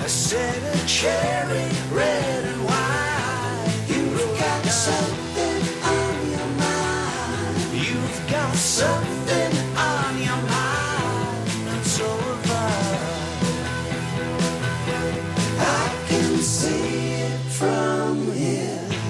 I said a cherry red and white. You've got something on your mind. You've got something on your mind. And so have I can see it from here.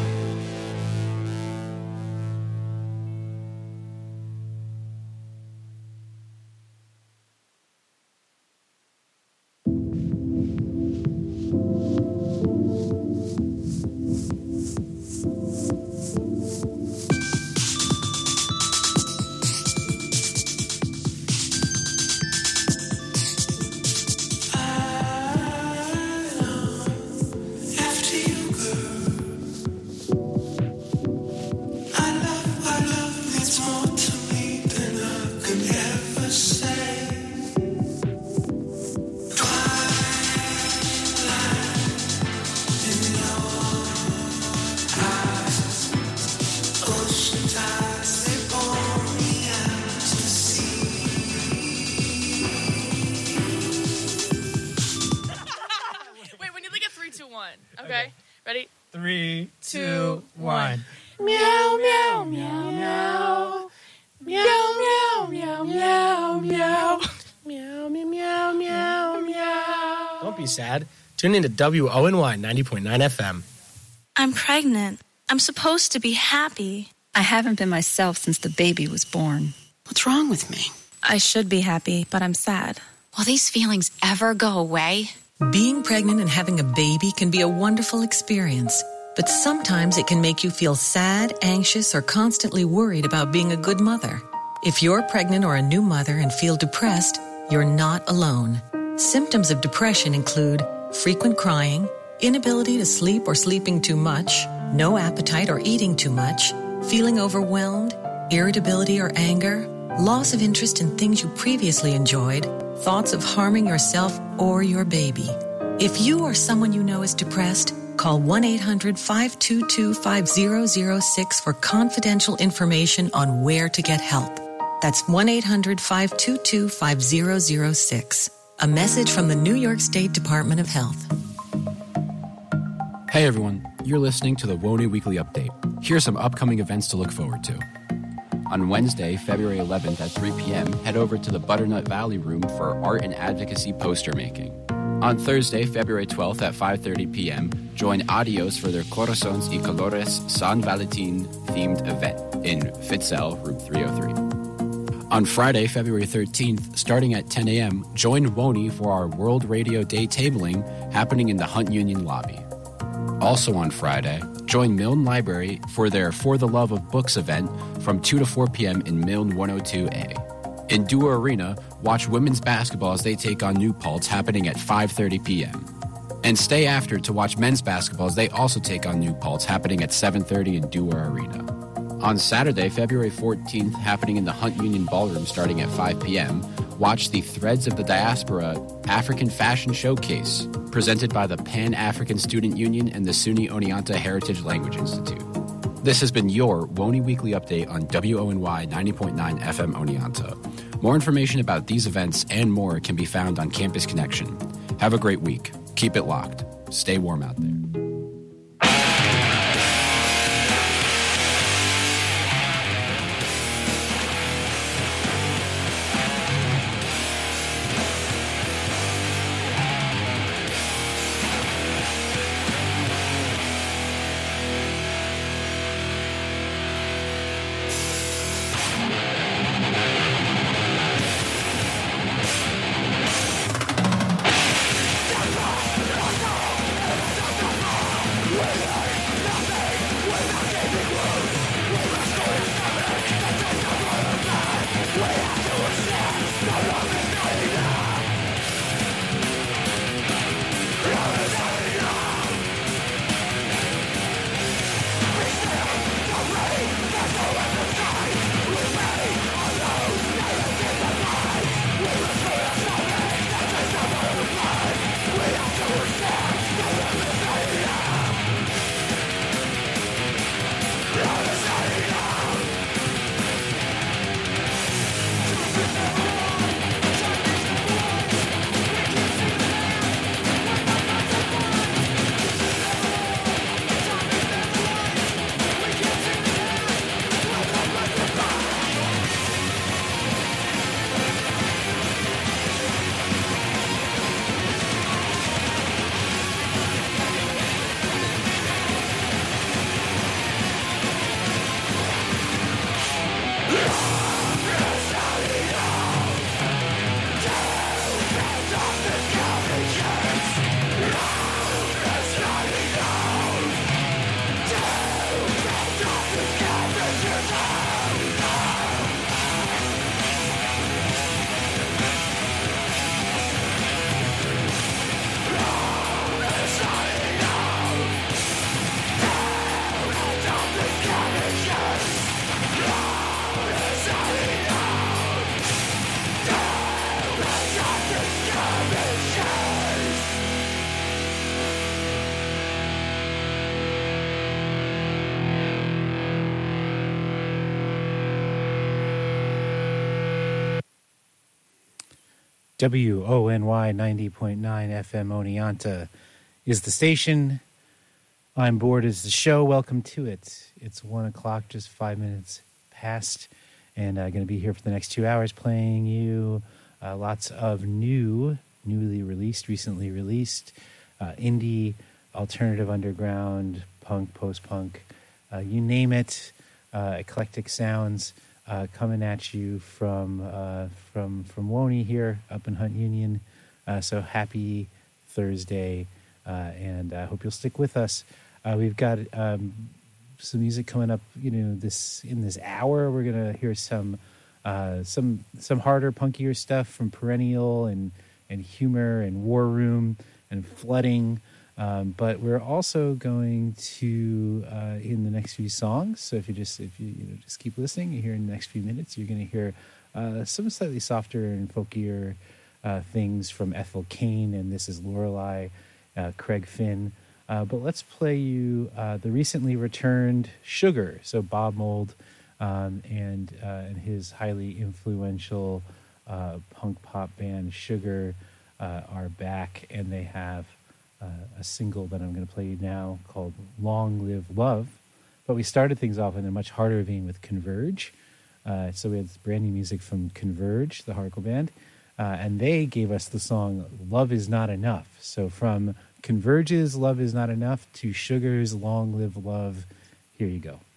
Okay, ready? 3, 2, 1. Meow, meow, meow, meow. Meow, meow, meow, meow, meow. Meow, meow, meow, meow. Don't be sad. Tune in to WONY 90.9 FM. I'm pregnant. I'm supposed to be happy. I haven't been myself since the baby was born. What's wrong with me? I should be happy, but I'm sad. Will these feelings ever go away? Being pregnant and having a baby can be a wonderful experience, but sometimes it can make you feel sad, anxious, or constantly worried about being a good mother. If you're pregnant or a new mother and feel depressed, you're not alone. Symptoms of depression include frequent crying, inability to sleep or sleeping too much, no appetite or eating too much, feeling overwhelmed, irritability or anger, loss of interest in things you previously enjoyed, thoughts of harming yourself or your baby. If you or someone you know is depressed, call 1-800-522-5006 for confidential information on where to get help. That's 1-800-522-5006. A message from the New York State Department of Health. Hey everyone, you're listening to the WONY Weekly Update. Here's some upcoming events to look forward to. On Wednesday, February 11th at 3 p.m., head over to the Butternut Valley Room for art and advocacy poster making. On Thursday, February 12th at 5:30 p.m., join Adios for their Corazones y Colores San Valentin themed event in Fitzel, room 303. On Friday, February 13th, starting at 10 a.m., join WONY for our World Radio Day tabling happening in the Hunt Union lobby. Also on Friday, join Milne Library for their For the Love of Books event from 2 to 4 p.m. in Milne 102A. In Dua Arena, watch women's basketball as they take on New Paltz happening at 5:30 p.m. And stay after to watch men's basketball as they also take on New Paltz happening at 7:30 in Dua Arena. On Saturday, February 14th, happening in the Hunt Union Ballroom starting at 5 p.m., watch the Threads of the Diaspora African Fashion Showcase, presented by the Pan-African Student Union and the SUNY Oneonta Heritage Language Institute. This has been your WONY Weekly Update on WONY 90.9 FM Oneonta. More information about these events and more can be found on Campus Connection. Have a great week. Keep it locked. Stay warm out there. WONY 90.9 FM Oneonta is the station. I'm Bored is the show. Welcome to it. It's 1 o'clock, just 5 minutes past, and I'm going to be here for the next 2 hours playing you lots of recently released, indie, alternative, underground, punk, post-punk, you name it, eclectic sounds coming at you from Woney here up in Hunt Union. So happy Thursday, and I hope you'll stick with us. We've got some music coming up. In this hour, we're gonna hear some harder, punkier stuff from Perennial and Humor and War Room and Flooding. But we're also going to in the next few songs. So if you just keep listening, you hear in the next few minutes, you're going to hear some slightly softer and folkier things from Ethel Cain and This Is Lorelei, Craig Finn. But let's play you the recently returned Sugar. So Bob Mould and his highly influential punk pop band Sugar are back, and they have a single that I'm going to play you now called Long Live Love. But we started things off in a much harder vein with Converge. So we had this brand new music from Converge, the hardcore band, and they gave us the song Love Is Not Enough. So from Converge's Love Is Not Enough to Sugar's Long Live Love, here you go.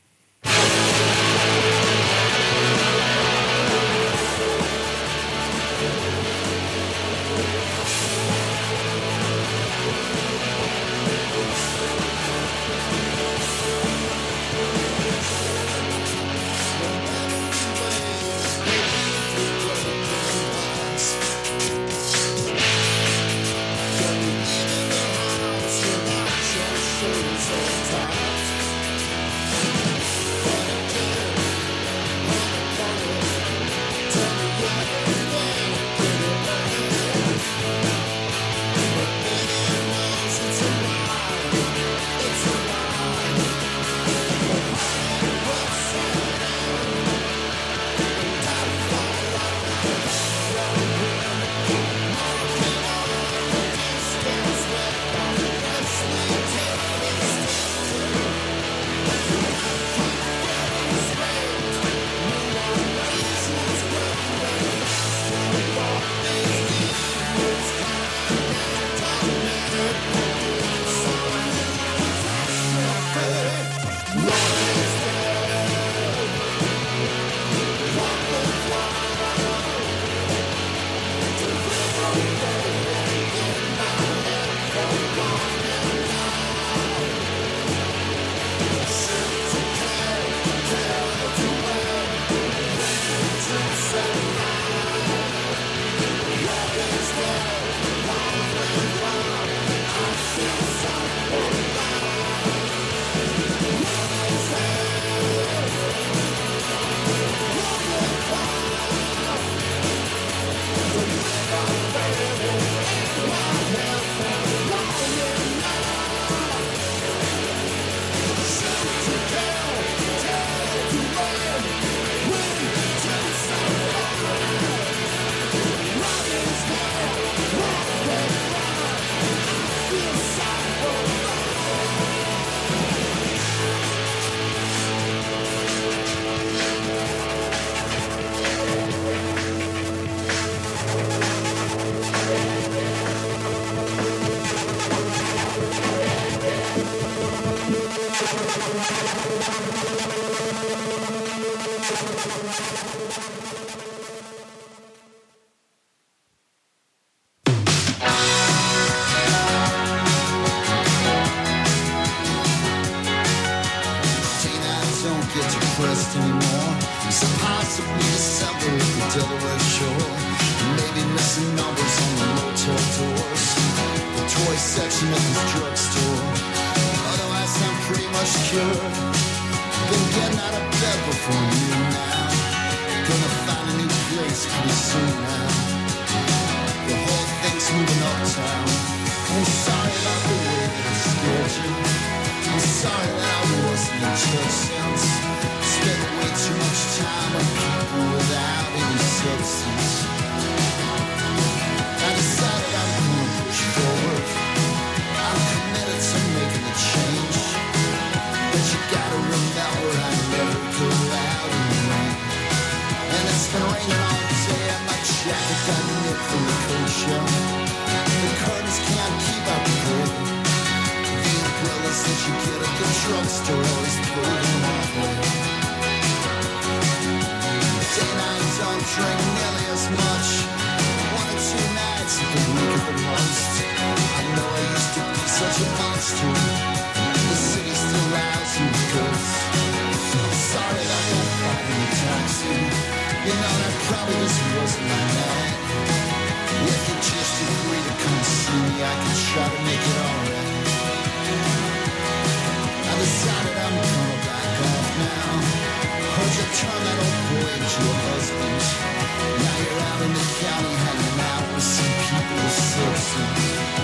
Spent way too much time with people without any substance. a monster. The city's still lousy because I'm sorry that I don't find in a taxi. You know that probably just wasn't my night. If you just agree to come see me, I can try to make it alright. I decided I'm gonna back off now. Heard you turn that old boy into a husband. Now you're out in the county hanging out with some people with substance.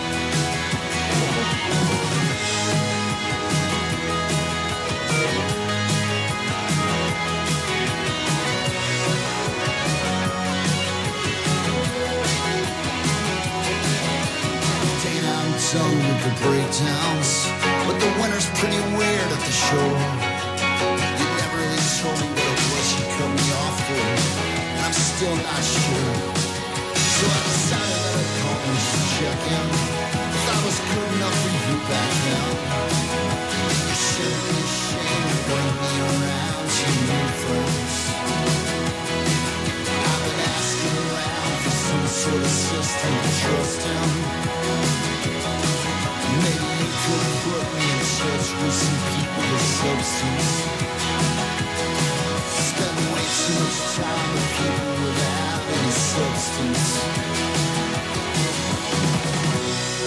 Dana, I'm done with the breakdowns, but the winter's pretty weird at the shore. You never really told me what it was you cut me off for, and I'm still not sure. So I decided that I'd call and just check in. If I was good enough for you back then, you shouldn't be ashamed to bring me around to new friends. I've been asking around for some sort of system to trust in. Maybe you could put me in touch with some people with substance. Spend way too much time with people without any substance.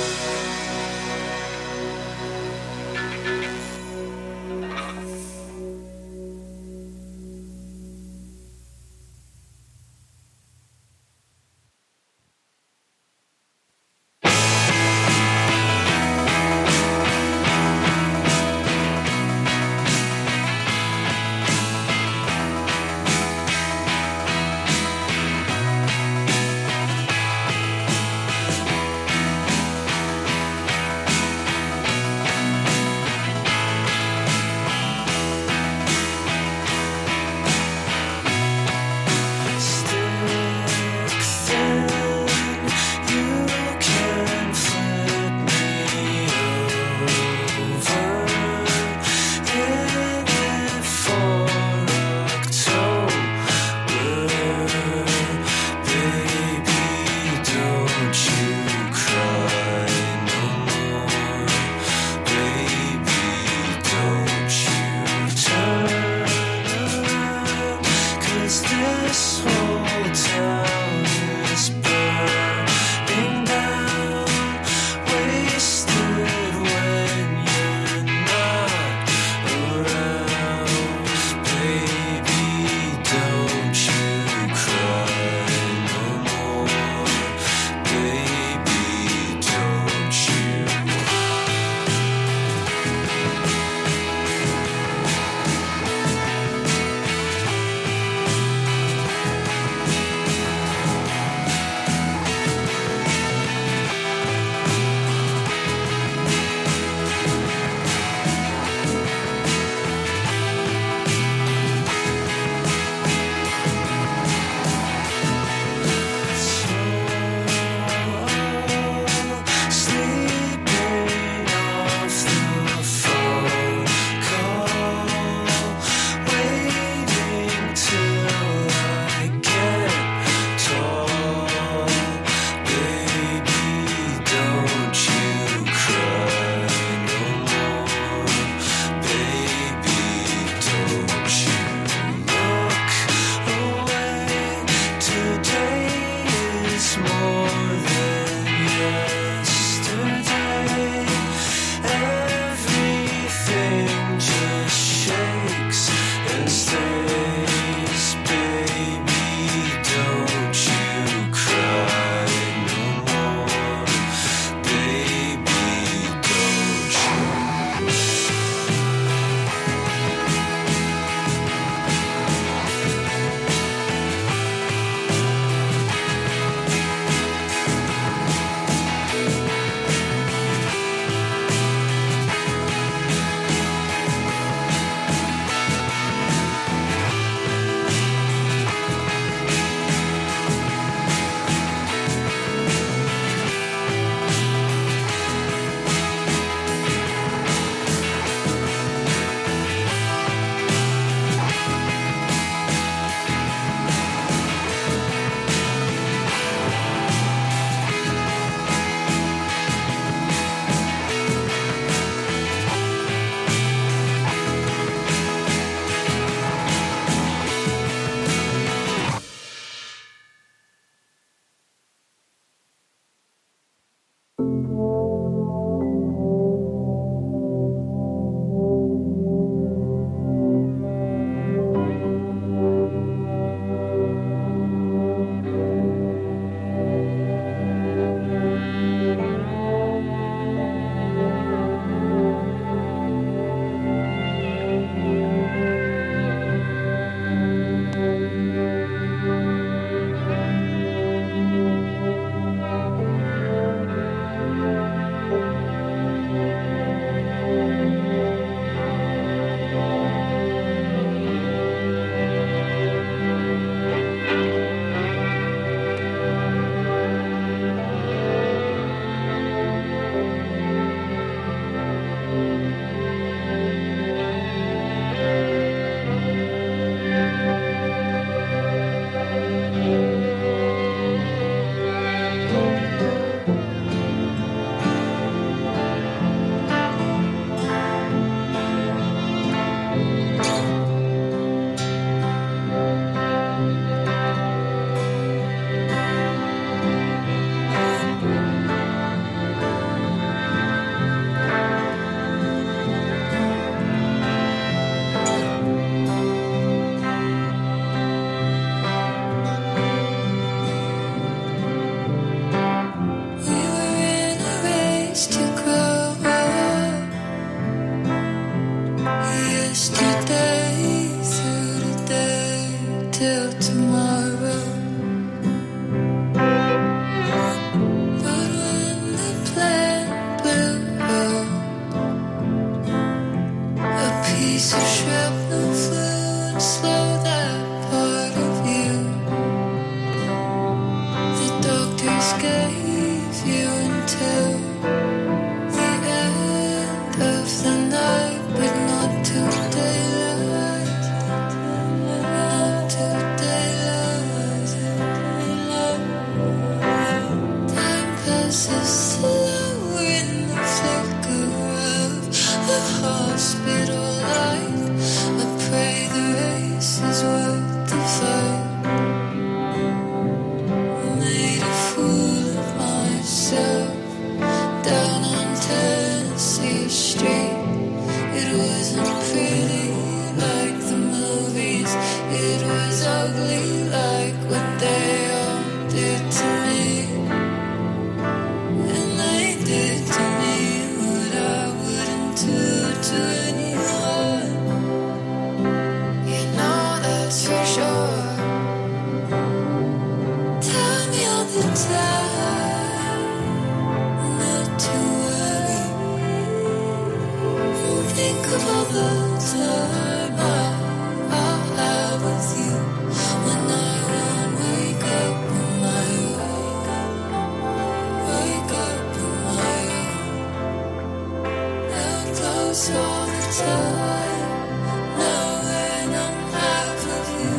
chance to grow up. Yesterday through the day till tomorrow. But when the plant blew up, a piece of shrapnel flew and slowed that part of you. The doctors gave you until the end of the night, but not till daylight. Not till daylight. Time passes slow in the flicker of the hospital light. I pray the race is worth the fight. Made a fool of myself down on Tennessee Street. It wasn't pretty like the movies. It was ugly like what they all did to me. And they did to me what I wouldn't do to anyone. You know that's for sure. Tell me all the time not to worry. Think of all the time I'll have with you when I won't wake up on my own. Wake up on my own. Held close all the time. Now when I'm half of you.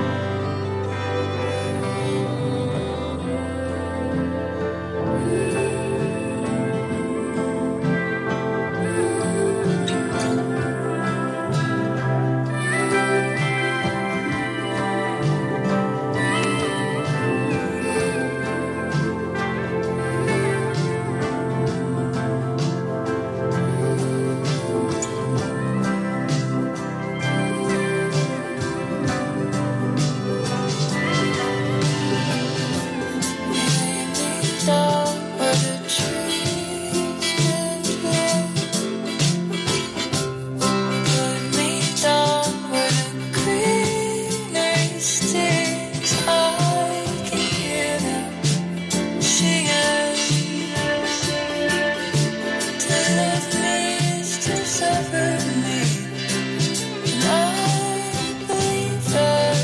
Down where the trees bend low. Put me down where the greenery stays. I can hear them singing. To love me is to suffer me. And I believe that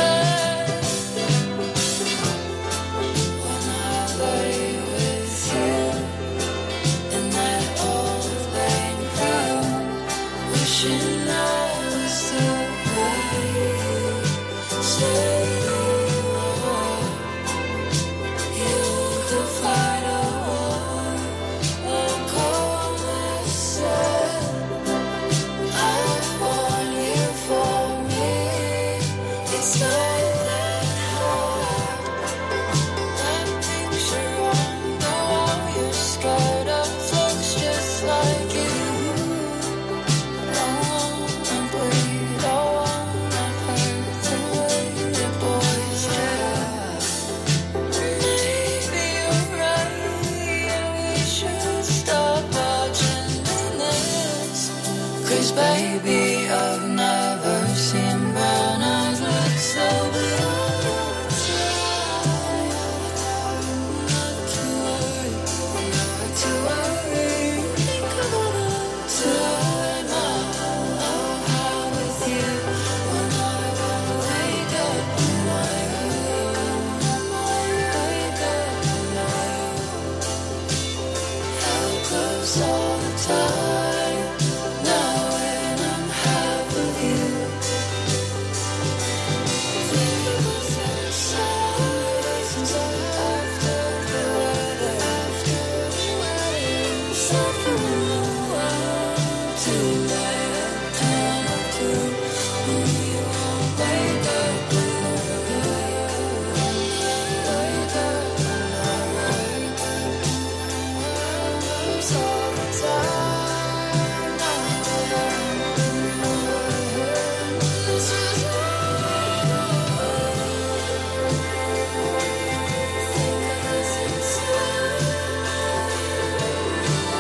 when I lay with you in that old lane room, wishing I was the right side. You could fight a war or call myself. I want you for me. It's not that hard. That picture on the wall, you're scarred up, looks just like you. I wanna bleed, I wanna hurt the way the boys dress. Maybe you're right, and we should stop watching the news. 'Cause baby, I've never seen brown eyes look so blue. Not to worry, not to worry. Think of all the time I'll have with you when I won't wake up in my room. Wake up in my room. Held close all the time. Now when I'm half of you. Think of us outside since after the wedding. Suffering the world too late. Time or two when you won't wake up in my room. Wake up in my room. All the time. Now this is think of us inside.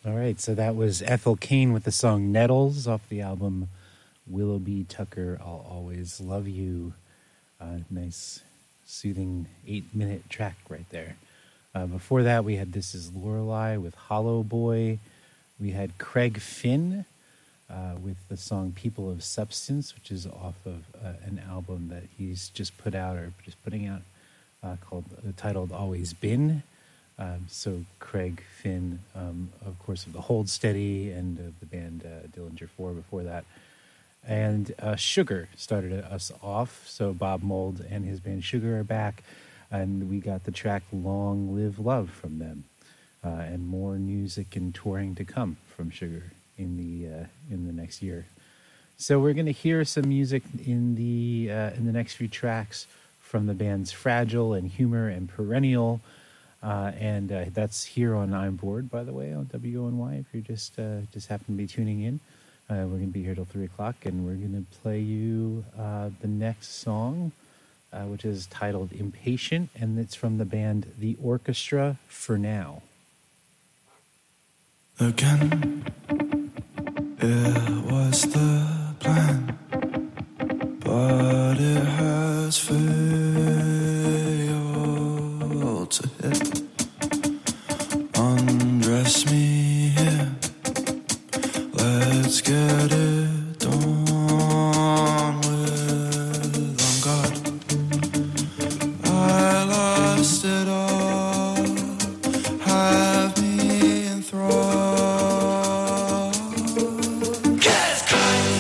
All right, so that was Ethel Cain with the song Nettles off the album Willoughby Tucker, I'll Always Love You. Nice, soothing 8-minute track right there. Before that, we had This Is Lorelei with Hollow Boy. We had Craig Finn with the song People of Substance, which is off of an album that he's just put out or just putting out titled Always Been. So Craig Finn, of course, of the Hold Steady and the band Dillinger 4 before that. And Sugar started us off. So Bob Mould and his band Sugar are back. And we got the track Long Live Love from them. And more music and touring to come from Sugar in the next year. So we're going to hear some music in the next few tracks from the bands Fragile and Humor and Perennial. And that's here on I'm Bored, by the way, on WONY, if you're just happen to be tuning in. We're going to be here till 3 o'clock, and we're going to play you the next song, which is titled Impatient, and it's from the band The Orchestra for Now. Again, it was the plan, but it has failed to hit. Undress me here, let's get it done with. On God, I lost it all, have me enthralled. Get caught.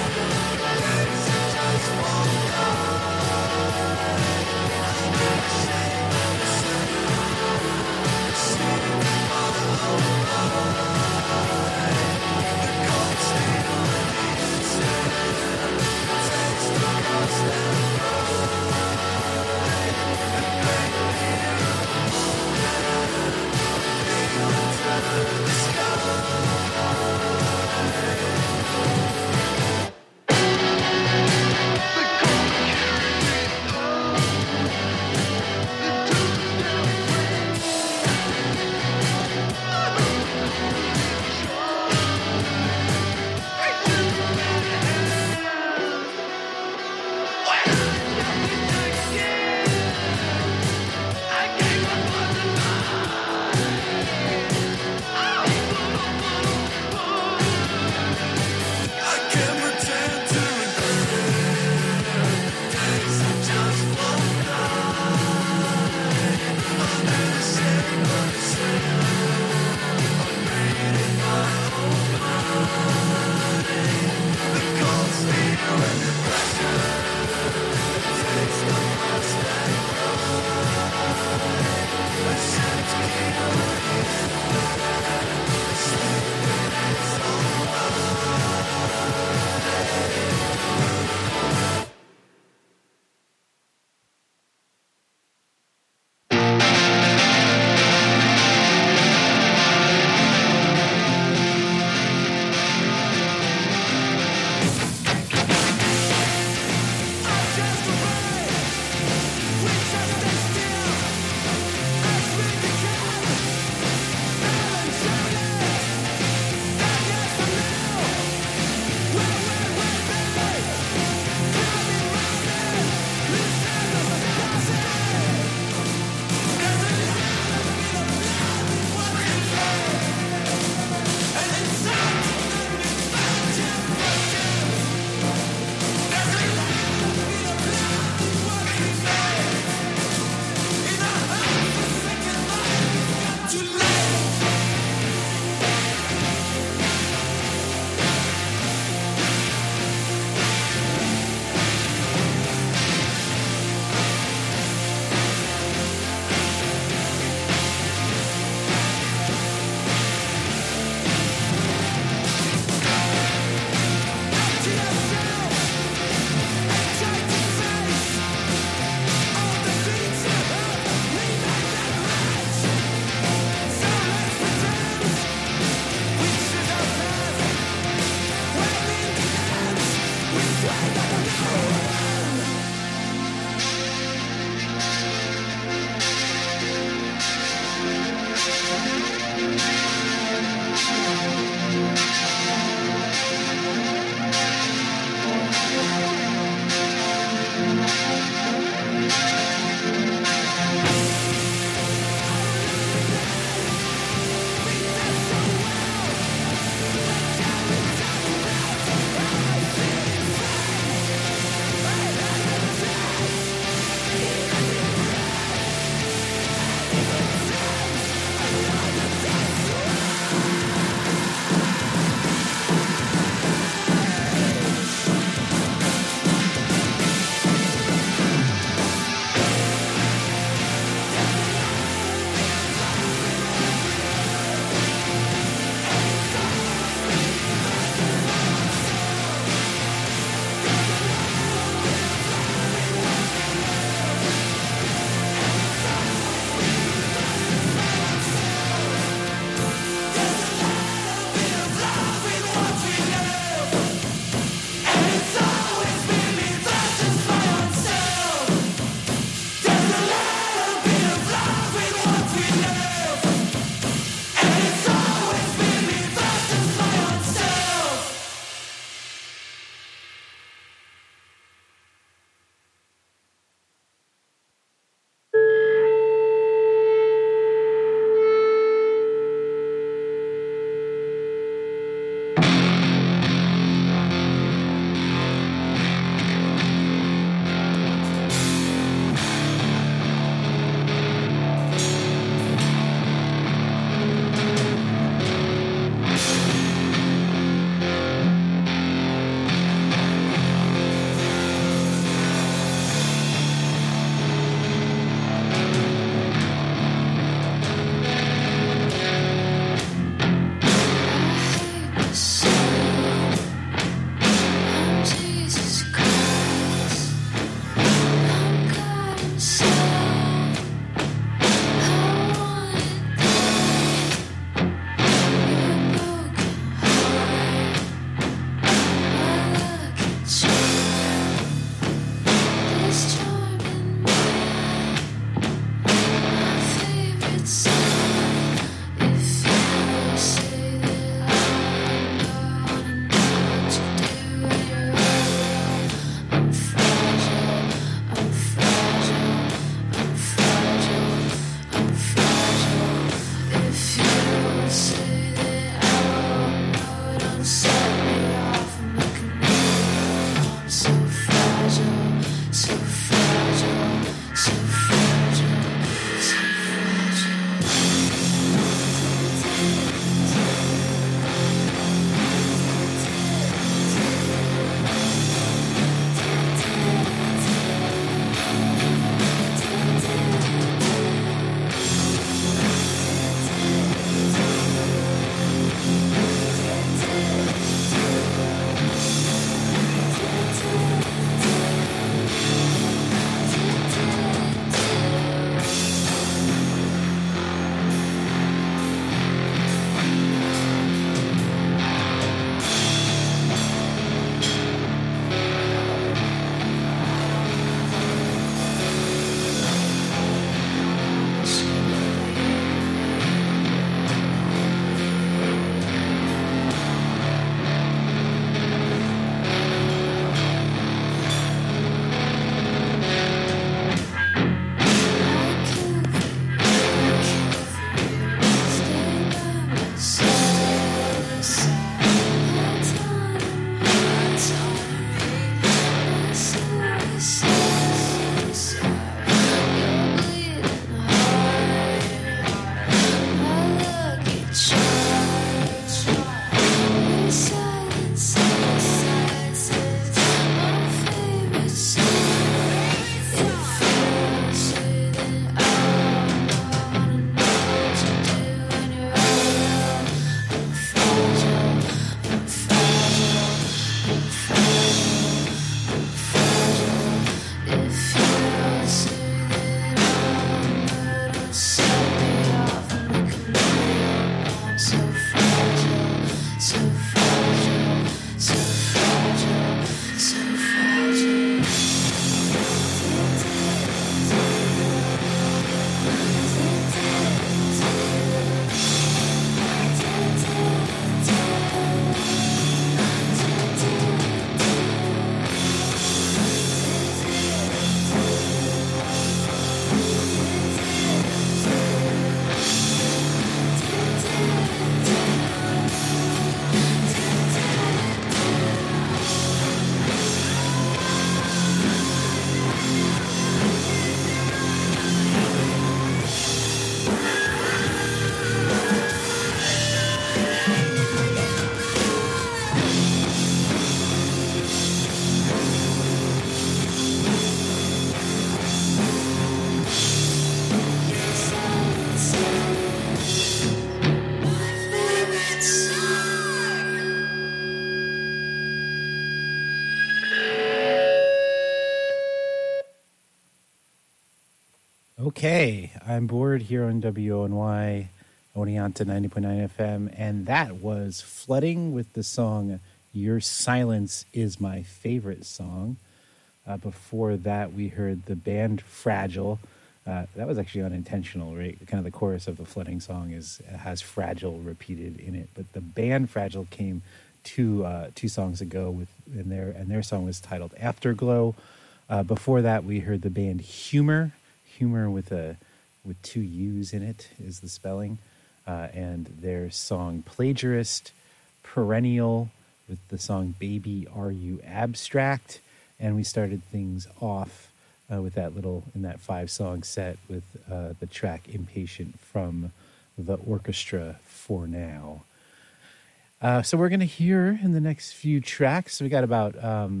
Okay, I'm bored here on WONY, Oneonta 90.9 FM, and that was Flooding with the song Your Silence Is My Favorite Song. Before that, we heard the band Fragile. That was actually unintentional, right? Kind of the chorus of the Flooding song has Fragile repeated in it, but the band Fragile came two songs ago and their song was titled Afterglow. Before that, we heard the band Humor with two U's in it is the spelling, and their song Plagiarist, Perennial with the song Baby Are You Abstract, and we started things off with that 5-song set with the track Impatient from the orchestra For Now. So we're going to hear in the next few tracks. We got about an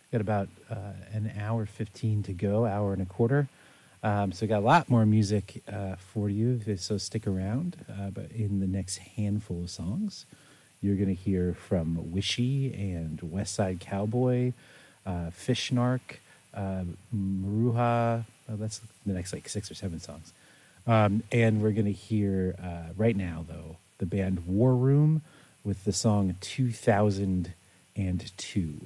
hour 15 to go, hour and a quarter. So we got a lot more music for you, so stick around. But in the next handful of songs, you're going to hear from Wishy and West Side Cowboy, Fishnark, Maruha. That's the next 6 or 7 songs. And we're going to hear right now, though, the band War Room with the song 2002.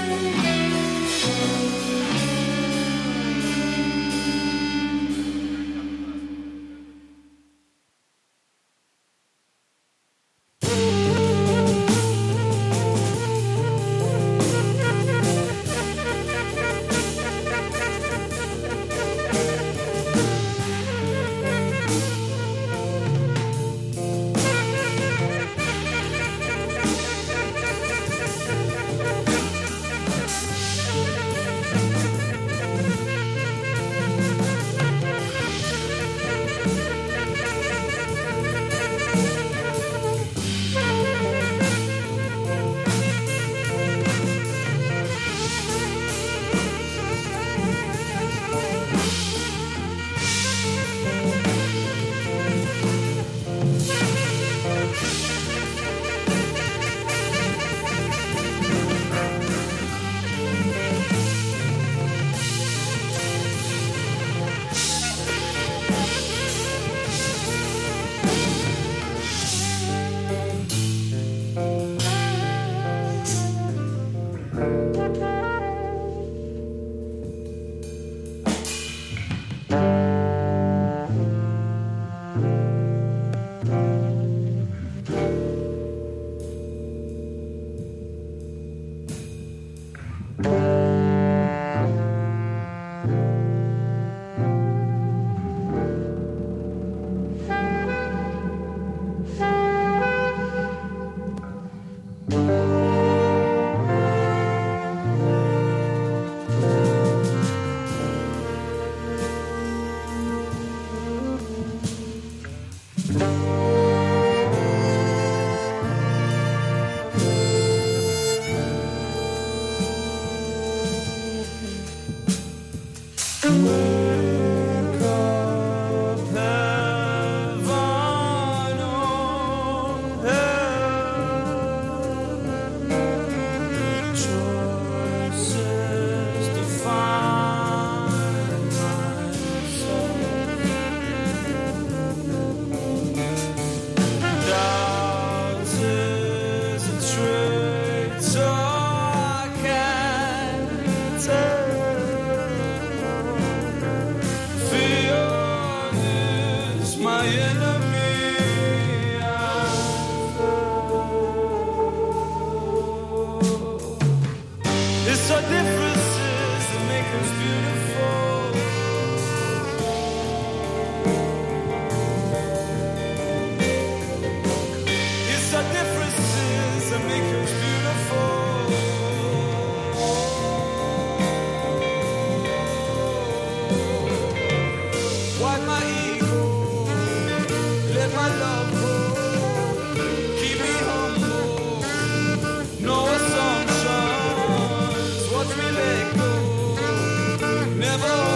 Never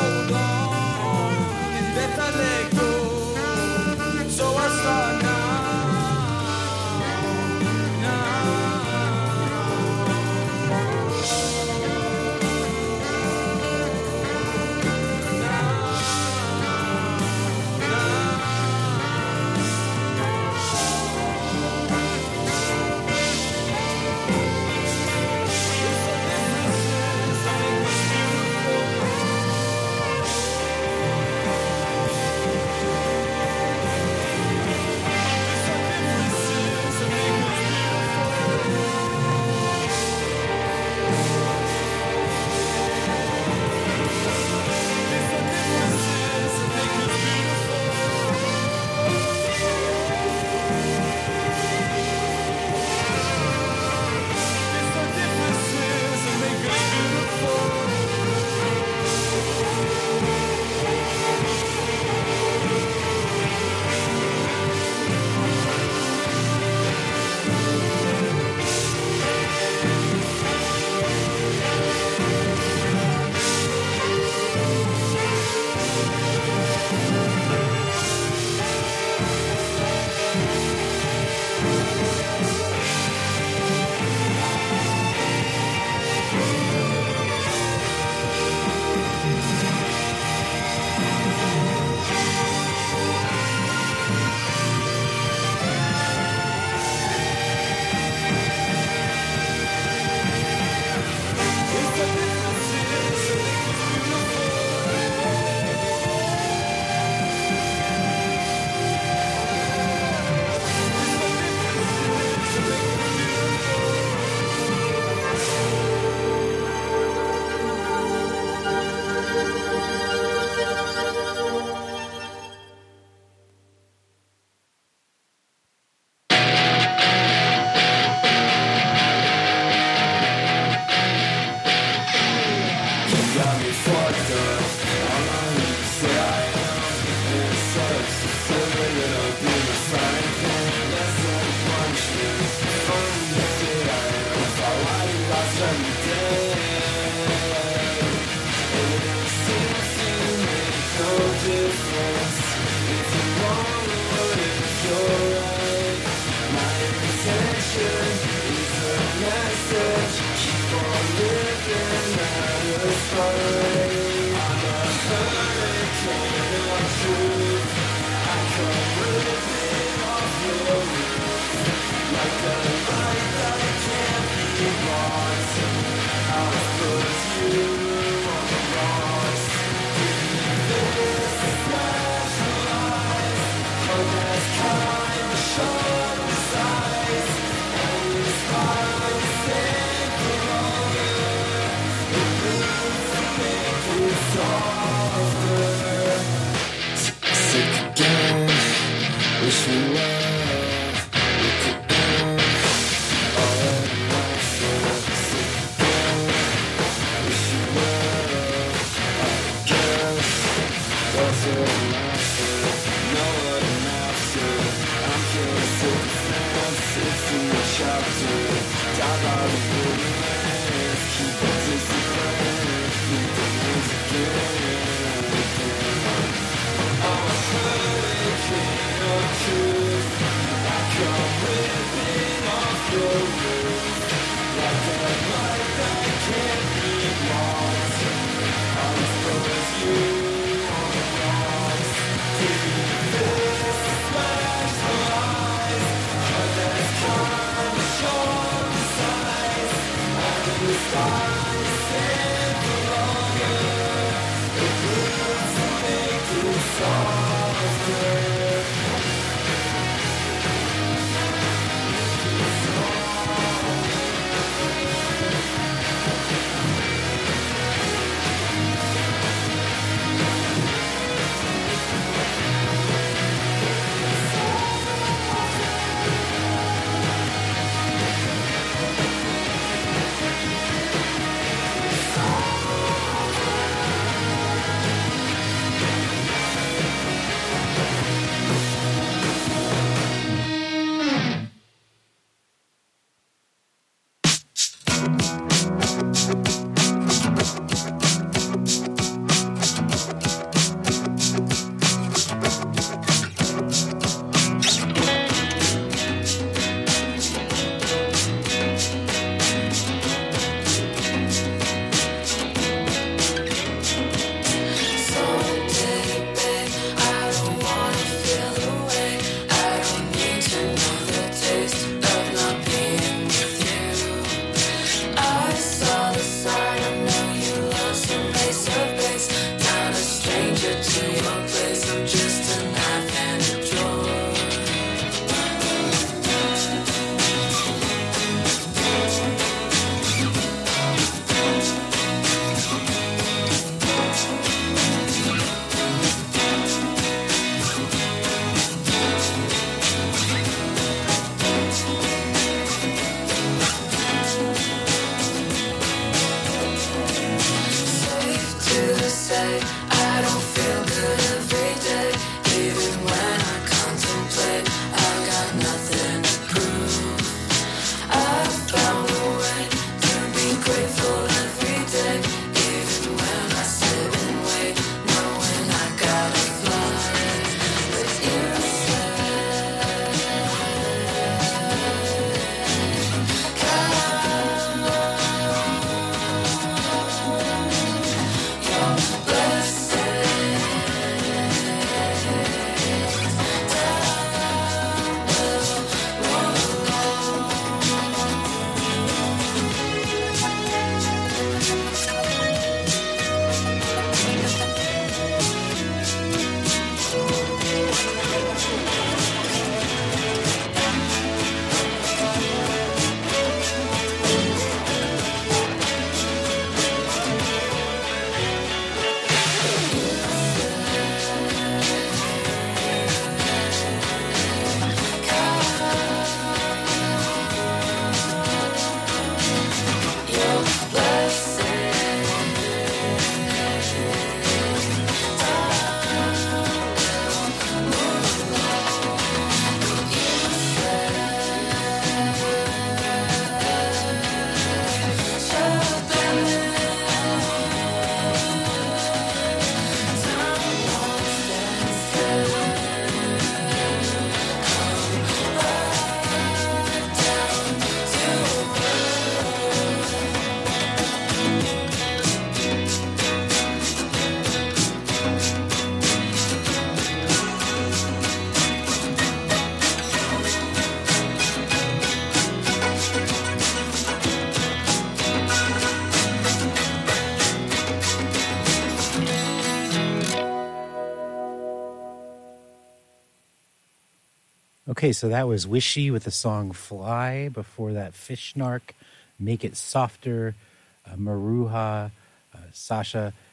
Okay, so that was Wishy with the song Fly. Before that, Fish Snark, Make It Softer, Maruha, Sasha,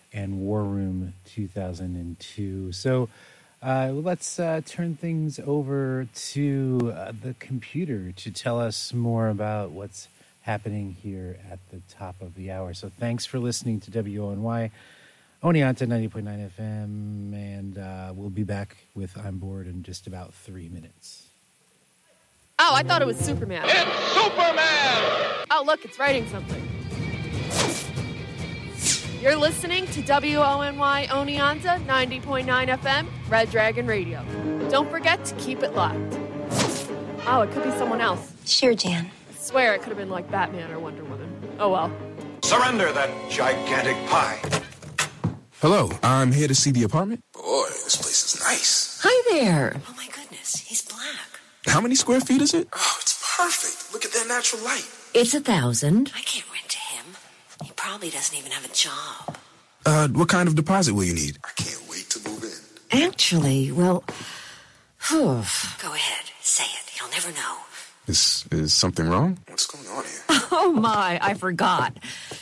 and War Room 2002. So let's turn things over to the computer to tell us more about what's happening here at the top of the hour. So thanks for listening to WONY, Oneonta 90.9 FM, and we'll be back with I'm Bored in just about 3 minutes. Oh, I thought it was Superman. It's Superman! Oh, look, it's writing something. You're listening to WONY Oneonta 90.9 FM, Red Dragon Radio. Don't forget to keep it locked. Oh, it could be someone else. Sure, Jan. I swear it could have been like Batman or Wonder Woman. Oh, well. Surrender that gigantic pie. Hello, I'm here to see the apartment. Boy, this place is nice. Hi there. Oh, my goodness, he's black. How many square feet is it? Oh, it's perfect. Look at that natural light. It's 1,000. I can't rent to him. He probably doesn't even have a job. What kind of deposit will you need? I can't wait to move in. Actually, well, go ahead, say it. He'll never know. Is something wrong? What's going on here? Oh, my, I forgot.